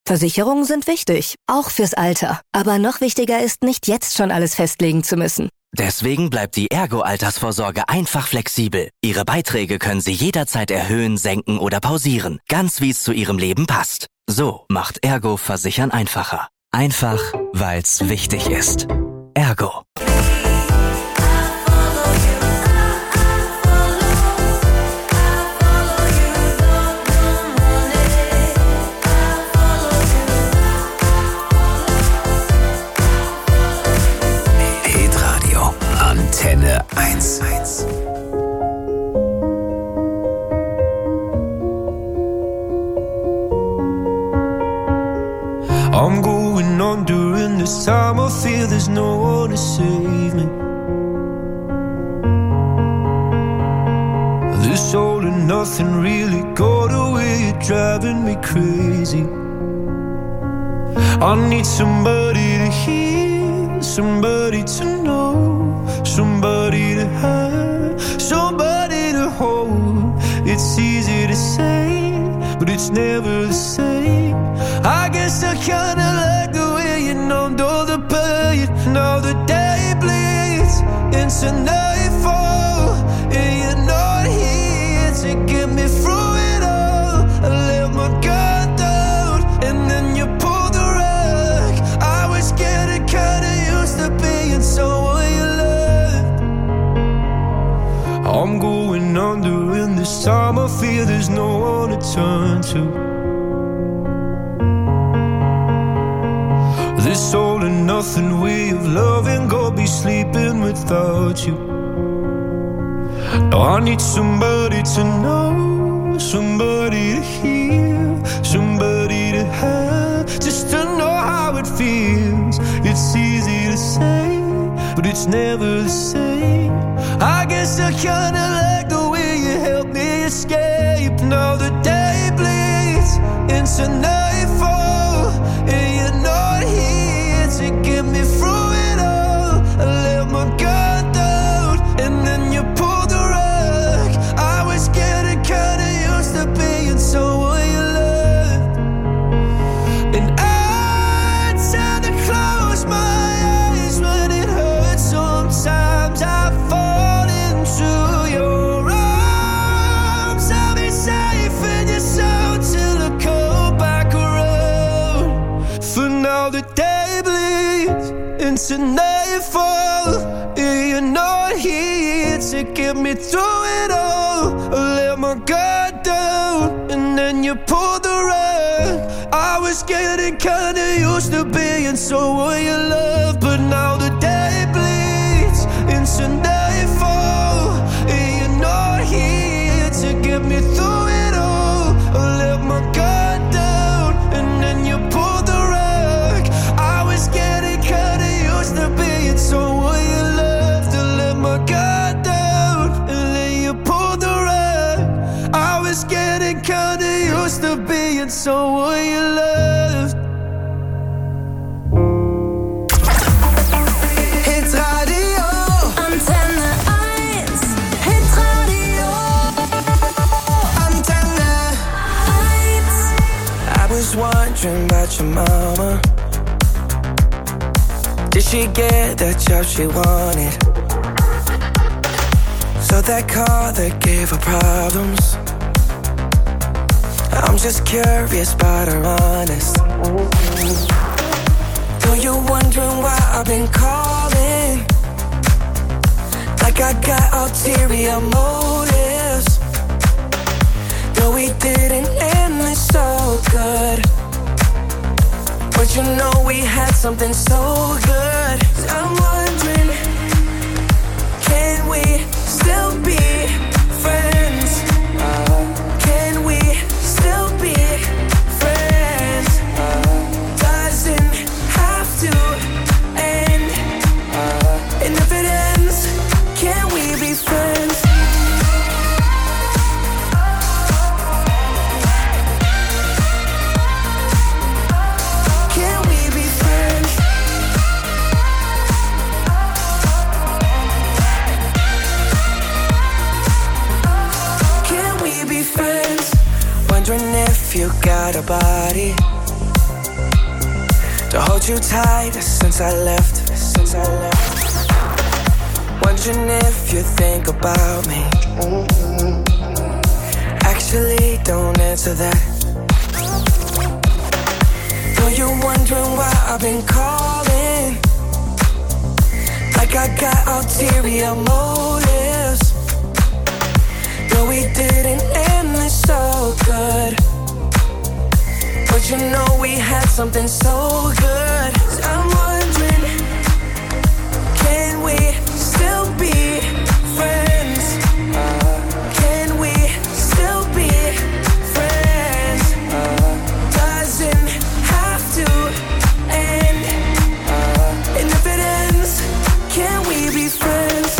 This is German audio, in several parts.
Versicherungen sind wichtig, auch fürs Alter. Aber noch wichtiger ist, nicht jetzt schon alles festlegen zu müssen. Deswegen bleibt die Ergo-Altersvorsorge einfach flexibel. Ihre Beiträge können Sie jederzeit erhöhen, senken oder pausieren. Ganz wie es zu Ihrem Leben passt. So macht Ergo Versichern einfacher. Einfach, weil's wichtig ist. Ergo. Hitradio Antenne 1. I'm going on during this time. I feel there's no one to save me. This all and nothing really got away. You're driving me crazy. I need somebody to hear, somebody to know, somebody to have, somebody to hold. It's easy to say, but it's never the same. I guess I kinda like the way you numbed all the pain. Now the day bleeds into nightfall, and you're not here to get me through it all. I let my guard down, and then you pulled the rug. I was getting kinda used to being someone you loved. I'm going under, and this time I feel there's no one to turn to. This all and nothing way of loving, go be sleeping without you. Now I need somebody to know, somebody to hear, somebody to have, just to know how it feels. It's easy to say, but it's never the same. I guess I kinda like the way you help me escape. Now the day bleeds into nightfall, and you're not here to get me through it all. I let my guard down, and then you pulled the rug. I was getting kinda used to being someone you loved, and I tend to close my eyes when it hurts. Sometimes I fall into your arms. I'll be safe in your soul till I come back around. For now the day bleeds into nightfall, and you're not here to get me through it all. I let my guard down, and then you pulled the rug. I was getting kinda used to being someone you love, but now the day bleeds into nightfall, and you're not here to get me through it all. I let my guard down, and then you pulled the rug. I was getting kinda used to being someone you loved. To let my guard down, and then you pulled the rug. I was getting kinda used to being someone you loved. Hitradio Antenne 1. Hitradio Antenne 1. I was wondering about your mama. Did she get the job she wanted? So that car that gave her problems. I'm just curious about her honest. Though you're wondering why I've been calling, like I got ulterior motives. Though we didn't end it so good, but you know we had something so good. I'm wondering, can we still be friends? Can we still be friends? Doesn't have to end. And if it ends, can we be friends? Can we be friends? Can we be friends? Wondering if you got a body to hold you tight since I left. Wondering if you think about me. Actually, don't answer that. Though you're wondering why I've been calling, like I got ulterior motives. No, we didn't end this so good, but you know we had something so good. So I'm wondering, can we still be friends? Can we still be friends? Doesn't have to end. And if it ends, can we be friends?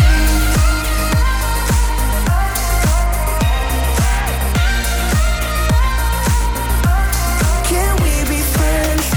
Can we be friends?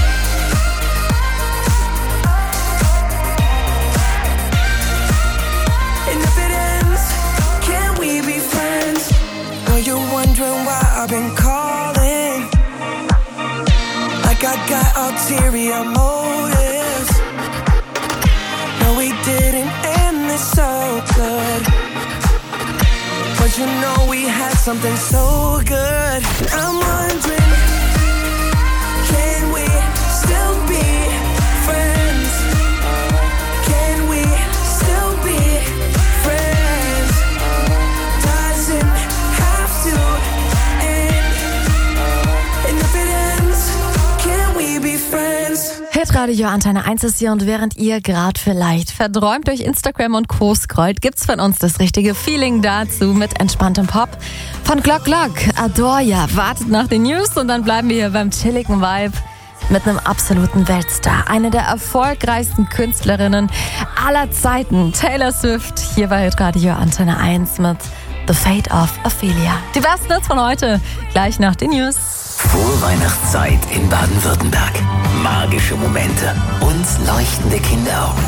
And if it ends, can we be friends? Know you're wondering why I've been calling, like I got ulterior motives. No, we didn't end this so good, but you know we had something so good. I'm wondering, can we still be friends? Can we still be friends? Doesn't have to end. And if it ends, can we be friends? Hitradio Antenne 1 ist hier und während ihr gerade vielleicht verträumt durch Instagram und Co. scrollt, gibt's von uns das richtige Feeling dazu mit entspanntem Pop. Von Glock Glock, Adoria wartet nach den News und dann bleiben wir hier beim chilligen Vibe mit einem absoluten Weltstar. Eine der erfolgreichsten Künstlerinnen aller Zeiten, Taylor Swift, hier bei Hitradio Antenne 1 mit The Fate of Ophelia. Die besten Hits von heute, gleich nach den News. Vorweihnachtszeit in Baden-Württemberg. Magische Momente und leuchtende Kinderaugen.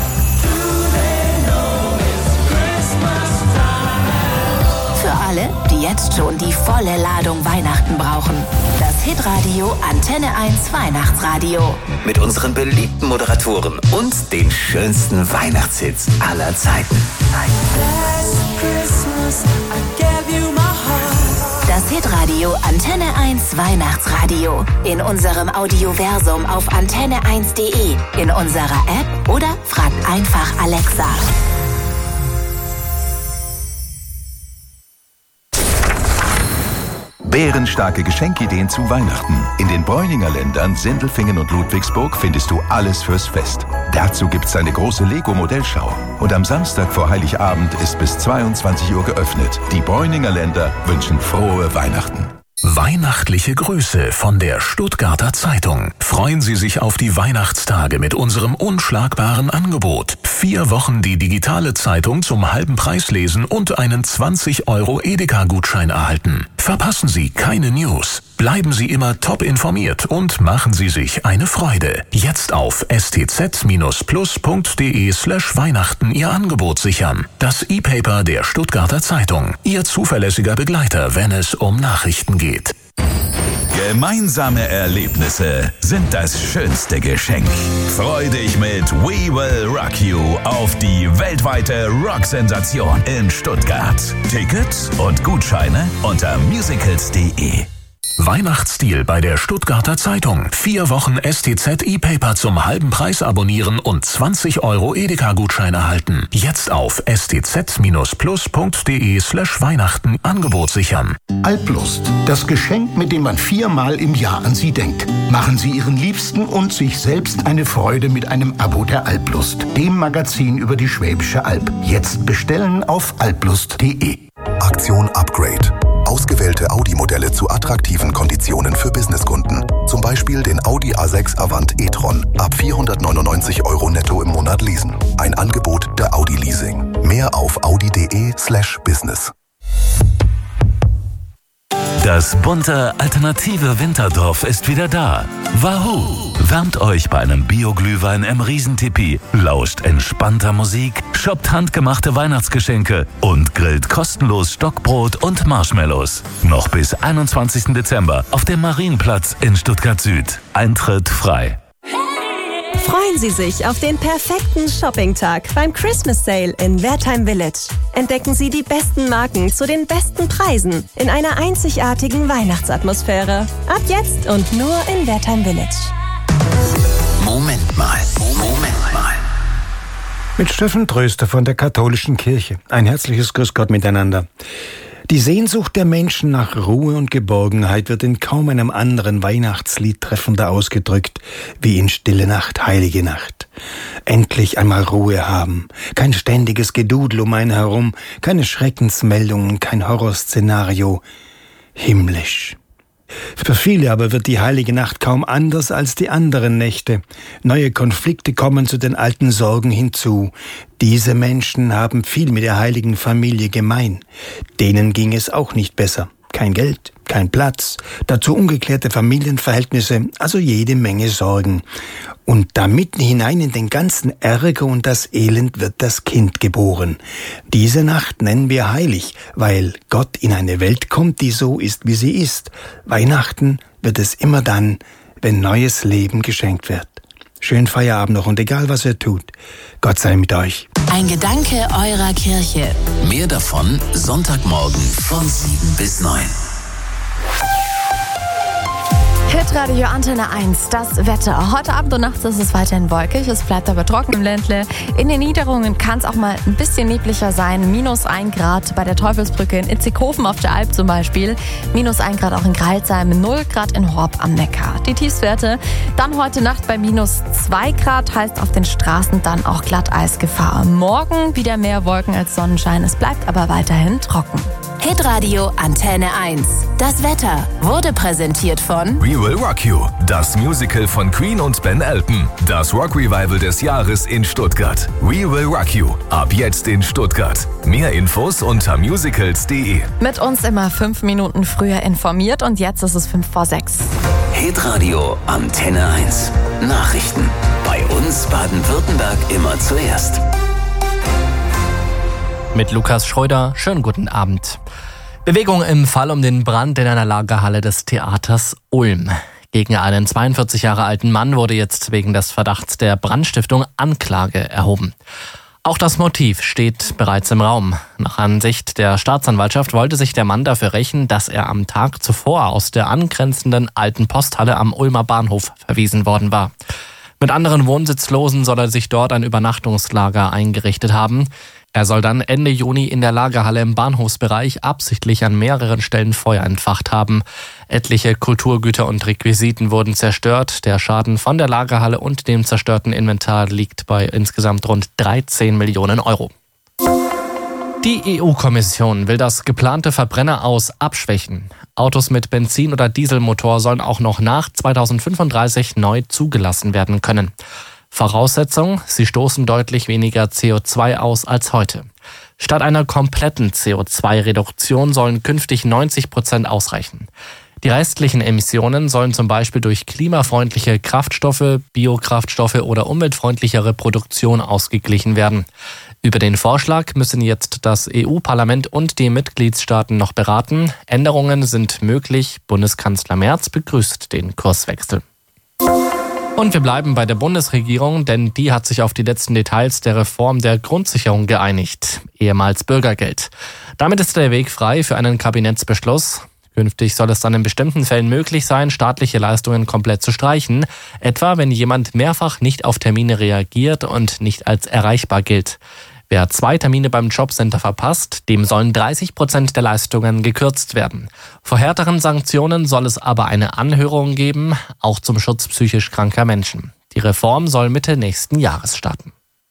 Für alle, die jetzt schon die volle Ladung Weihnachten brauchen. Das Hitradio Antenne 1 Weihnachtsradio. Mit unseren beliebten Moderatoren und den schönsten Weihnachtshits aller Zeiten. Das Hitradio Antenne 1 Weihnachtsradio. In unserem Audioversum auf antenne1.de, in unserer App oder fragt einfach Alexa. Bärenstarke Geschenkideen zu Weihnachten. In den Bräuninger Ländern, Sindelfingen und Ludwigsburg findest du alles fürs Fest. Dazu gibt's eine große Lego-Modellschau. Und am Samstag vor Heiligabend ist bis 22 Uhr geöffnet. Die Bräuninger Länder wünschen frohe Weihnachten. Weihnachtliche Grüße von der Stuttgarter Zeitung. Freuen Sie sich auf die Weihnachtstage mit unserem unschlagbaren Angebot. 4 Wochen die digitale Zeitung zum halben Preis lesen und einen 20 € Edeka-Gutschein erhalten. Verpassen Sie keine News. Bleiben Sie immer top informiert und machen Sie sich eine Freude. Jetzt auf stz-plus.de/Weihnachten Ihr Angebot sichern. Das E-Paper der Stuttgarter Zeitung. Ihr zuverlässiger Begleiter, wenn es um Nachrichten geht. Gemeinsame Erlebnisse sind das schönste Geschenk. Freu dich mit We Will Rock You auf die weltweite Rock-Sensation in Stuttgart. Tickets und Gutscheine unter musicals.de. Weihnachtsstil bei der Stuttgarter Zeitung. 4 Wochen STZ E-Paper zum halben Preis abonnieren und 20 € Edeka-Gutschein erhalten. Jetzt auf stz-plus.de/Weihnachten Angebot sichern. Alplust, das Geschenk, mit dem man 4-mal im Jahr an Sie denkt. Machen Sie Ihren Liebsten und sich selbst eine Freude mit einem Abo der Alplust, dem Magazin über die Schwäbische Alb. Jetzt bestellen auf alplust.de. Aktion Upgrade. Ausgewählte Audi-Modelle zu attraktiven Konditionen für Businesskunden. Zum Beispiel den Audi A6 Avant e-tron ab 499 € netto im Monat leasen. Ein Angebot der Audi Leasing. Mehr auf audi.de/business. Das bunte, alternative Winterdorf ist wieder da. Wahoo! Wärmt euch bei einem Bio-Glühwein im Riesentipi, lauscht entspannter Musik, shoppt handgemachte Weihnachtsgeschenke und grillt kostenlos Stockbrot und Marshmallows. Noch bis 21. Dezember auf dem Marienplatz in Stuttgart Süd. Eintritt frei. Freuen Sie sich auf den perfekten Shopping-Tag beim Christmas Sale in Wertheim Village. Entdecken Sie die besten Marken zu den besten Preisen in einer einzigartigen Weihnachtsatmosphäre. Ab jetzt und nur in Wertheim Village. Moment mal. Mit Steffen Tröster von der Katholischen Kirche. Ein herzliches Grüß Gott miteinander. Die Sehnsucht der Menschen nach Ruhe und Geborgenheit wird in kaum einem anderen Weihnachtslied treffender ausgedrückt wie in Stille Nacht, Heilige Nacht. Endlich einmal Ruhe haben, kein ständiges Gedudel um einen herum, keine Schreckensmeldungen, kein Horrorszenario. Himmlisch. Für viele aber wird die Heilige Nacht kaum anders als die anderen Nächte. Neue Konflikte kommen zu den alten Sorgen hinzu. Diese Menschen haben viel mit der heiligen Familie gemein. Denen ging es auch nicht besser. Kein Geld, kein Platz, dazu ungeklärte Familienverhältnisse, also jede Menge Sorgen. Und da mitten hinein in den ganzen Ärger und das Elend wird das Kind geboren. Diese Nacht nennen wir heilig, weil Gott in eine Welt kommt, die so ist, wie sie ist. Weihnachten wird es immer dann, wenn neues Leben geschenkt wird. Schönen Feierabend noch und egal was ihr tut, Gott sei mit euch. Ein Gedanke eurer Kirche. Mehr davon Sonntagmorgen von 7 bis 9. Hitradio Antenne 1, das Wetter. Heute Abend und nachts ist es weiterhin wolkig, es bleibt aber trocken im Ländle. In den Niederungen kann es auch mal ein bisschen nebliger sein. -1 Grad bei der Teufelsbrücke in Itzighofen auf der Alp zum Beispiel. -1 Grad auch in Greilsheim, 0 Grad in Horb am Neckar. Die Tiefstwerte dann heute Nacht bei -2 Grad, heißt auf den Straßen dann auch Glatteisgefahr. Morgen wieder mehr Wolken als Sonnenschein, es bleibt aber weiterhin trocken. Hitradio Antenne 1. Das Wetter wurde präsentiert von We Will Rock You, das Musical von Queen und Ben Elton. Das Rock-Revival des Jahres in Stuttgart. We Will Rock You, ab jetzt in Stuttgart. Mehr Infos unter musicals.de. Mit uns immer 5 Minuten früher informiert und jetzt ist es 5:06. Hitradio Antenne 1. Nachrichten. Bei uns Baden-Württemberg immer zuerst. Mit Lukas Schröder, schönen guten Abend. Bewegung im Fall um den Brand in einer Lagerhalle des Theaters Ulm. Gegen einen 42 Jahre alten Mann wurde jetzt wegen des Verdachts der Brandstiftung Anklage erhoben. Auch das Motiv steht bereits im Raum. Nach Ansicht der Staatsanwaltschaft wollte sich der Mann dafür rächen, dass er am Tag zuvor aus der angrenzenden alten Posthalle am Ulmer Bahnhof verwiesen worden war. Mit anderen Wohnsitzlosen soll er sich dort ein Übernachtungslager eingerichtet haben. Er soll dann Ende Juni in der Lagerhalle im Bahnhofsbereich absichtlich an mehreren Stellen Feuer entfacht haben. Etliche Kulturgüter und Requisiten wurden zerstört. Der Schaden von der Lagerhalle und dem zerstörten Inventar liegt bei insgesamt rund 13 Millionen Euro. Die EU-Kommission will das geplante Verbrenneraus abschwächen. Autos mit Benzin- oder Dieselmotor sollen auch noch nach 2035 neu zugelassen werden können. Voraussetzung, sie stoßen deutlich weniger CO2 aus als heute. Statt einer kompletten CO2-Reduktion sollen künftig 90% ausreichen. Die restlichen Emissionen sollen zum Beispiel durch klimafreundliche Kraftstoffe, Biokraftstoffe oder umweltfreundlichere Produktion ausgeglichen werden. Über den Vorschlag müssen jetzt das EU-Parlament und die Mitgliedstaaten noch beraten. Änderungen sind möglich. Bundeskanzler Merz begrüßt den Kurswechsel. Und wir bleiben bei der Bundesregierung, denn die hat sich auf die letzten Details der Reform der Grundsicherung geeinigt, ehemals Bürgergeld. Damit ist der Weg frei für einen Kabinettsbeschluss. Künftig soll es dann in bestimmten Fällen möglich sein, staatliche Leistungen komplett zu streichen, etwa wenn jemand mehrfach nicht auf Termine reagiert und nicht als erreichbar gilt. Wer 2 Termine beim Jobcenter verpasst, dem sollen 30% der Leistungen gekürzt werden. Vor härteren Sanktionen soll es aber eine Anhörung geben, auch zum Schutz psychisch kranker Menschen. Die Reform soll Mitte nächsten Jahres starten.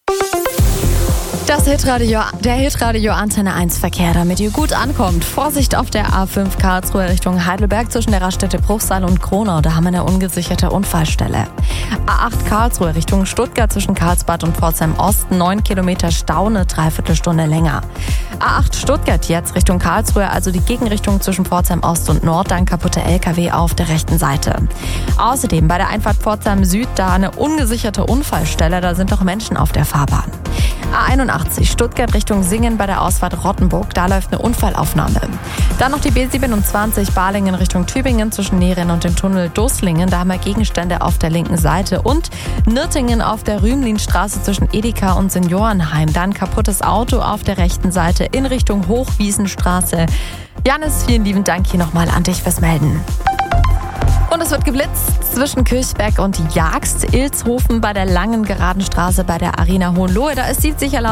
Der Hitradio Antenne 1 Verkehr, damit ihr gut ankommt. Vorsicht auf der A5 Karlsruhe Richtung Heidelberg zwischen der Raststätte Bruchsal und Kronau. Da haben wir eine ungesicherte Unfallstelle. A8 Karlsruhe Richtung Stuttgart zwischen Karlsbad und Pforzheim Ost. 9 Kilometer Stau, eine Dreiviertelstunde länger. A8 Stuttgart jetzt Richtung Karlsruhe, also die Gegenrichtung zwischen Pforzheim Ost und Nord. Dann kaputte LKW auf der rechten Seite. Außerdem bei der Einfahrt Pforzheim Süd da eine ungesicherte Unfallstelle. Da sind doch Menschen auf der Fahrbahn. A81 Stuttgart Richtung Singen bei der Ausfahrt Rottenburg. Da läuft eine Unfallaufnahme. Dann noch die B27 Balingen Richtung Tübingen zwischen Nähren und dem Tunnel Doslingen. Da haben wir Gegenstände auf der linken Seite. Und Nürtingen auf der Rühmlinstraße zwischen Edeka und Seniorenheim. Dann kaputtes Auto auf der rechten Seite in Richtung Hochwiesenstraße. Janis, vielen lieben Dank hier nochmal an dich fürs Melden. Und es wird geblitzt zwischen Kirchberg und Jagst, Ilshofen bei der langen geraden Straße bei der Arena Hohenlohe. Da ist 70er